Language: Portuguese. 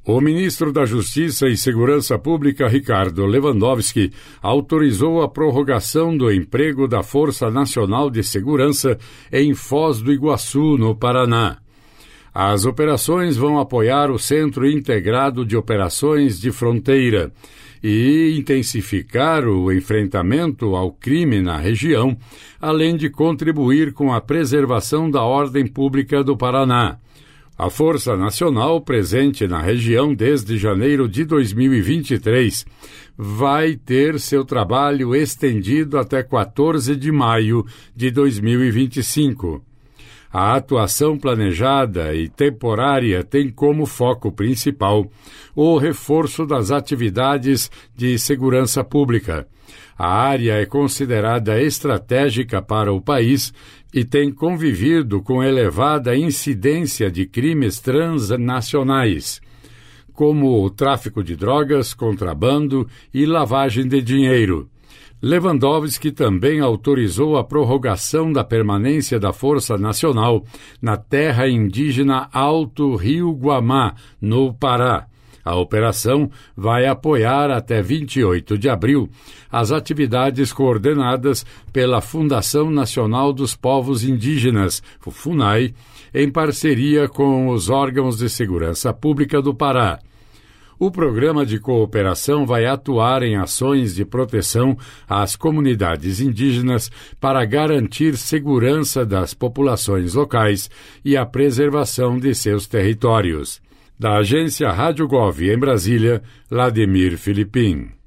O ministro da Justiça e Segurança Pública, Ricardo Lewandowski, autorizou a prorrogação do emprego da Força Nacional de Segurança em Foz do Iguaçu, no Paraná. As operações vão apoiar o Centro Integrado de Operações de Fronteira e intensificar o enfrentamento ao crime na região, além de contribuir com a preservação da ordem pública do Paraná. A Força Nacional, presente na região desde janeiro de 2023, vai ter seu trabalho estendido até 14 de maio de 2025. A atuação planejada e temporária tem como foco principal o reforço das atividades de segurança pública. A área é considerada estratégica para o país e tem convivido com elevada incidência de crimes transnacionais, como o tráfico de drogas, contrabando e lavagem de dinheiro. Lewandowski também autorizou a prorrogação da permanência da Força Nacional na terra indígena Alto Rio Guamá, no Pará. A operação vai apoiar até 28 de abril as atividades coordenadas pela Fundação Nacional dos Povos Indígenas, FUNAI, em parceria com os órgãos de segurança pública do Pará. O programa de cooperação vai atuar em ações de proteção às comunidades indígenas para garantir segurança das populações locais e a preservação de seus territórios. Da agência Rádio Gov em Brasília, Vladimir Filipim.